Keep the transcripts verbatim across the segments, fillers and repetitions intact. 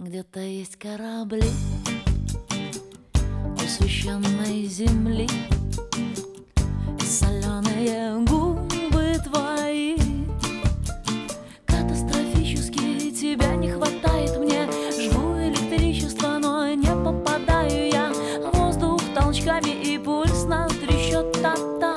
Где-то есть корабли у священной земли, и соленые губы твои. Катастрофически тебя не хватает мне. Жгу электричество, но не попадаю я. Воздух толчками и пульс на трещот та-та.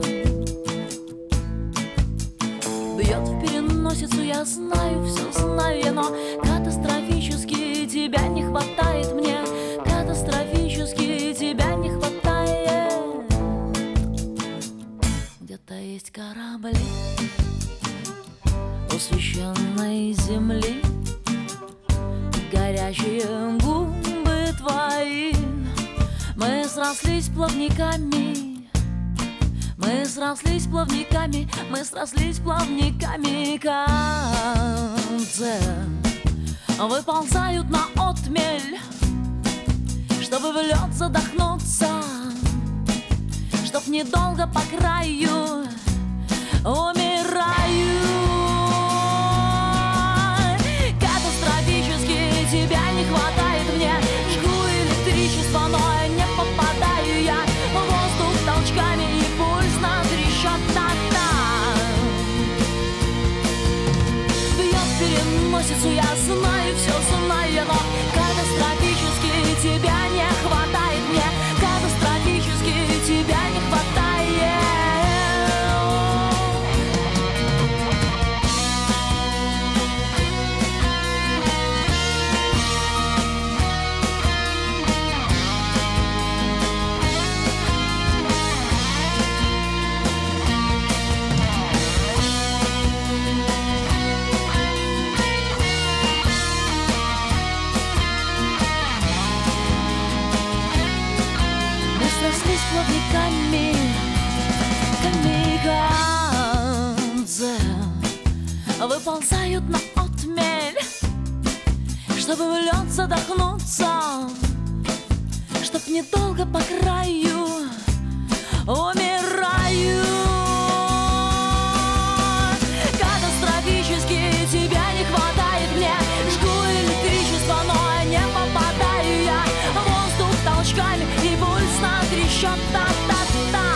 Бьет в переносицу, я знаю, все знаю я, но катастрофически тебя не хватает мне. Катастрофически тебя не хватает. Где-то есть корабли у священной земли, горячие губы твои. Мы срослись плавниками, мы срослись плавниками, мы срослись плавниками. Концы выползают на отмель, чтобы в лед задохнуться, чтоб недолго по краю умираю. Катастрофически тебя не хватает мне. Жгу электричество, но не попадаю я. Воздух толчками и пульс на трещот та-та. Бьет в переносицу, я знаю, все знаю я, но катастрофически тебя не хватает мне. Катастрофически тебя не хватает. Срослись плавниками, камикадзе выползают на отмель, чтобы в лед задохнуться, чтоб недолго по краю умираю. Катастрофически тебя не хватает мне. Жгу электричество, но не попадаю я. Воздух толчками и пульс на трещот та-та-та.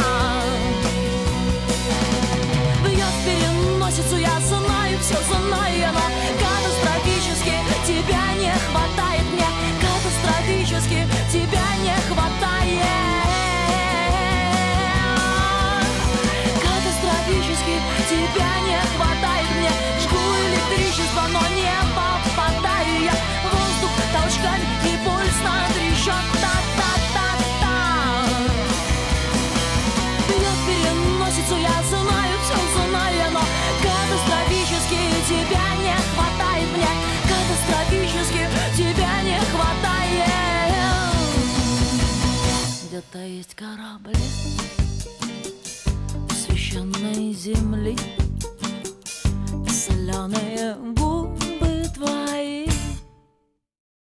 Бьет в переносицу, я знаю, все знаю я, но катастрофически тебя не хватает мне. Катастрофически тебя не хватает. Катастрофически тебя не хватает мне. Жгу электричество, но не попадаю я. Воздух толчками и пульс на трещот та-та-та-та. Бьет в переносицу, я знаю, все знаю я, но катастрофически тебя не хватает мне. Катастрофически тебя не хватает. Где-то есть корабли священной земли, соленые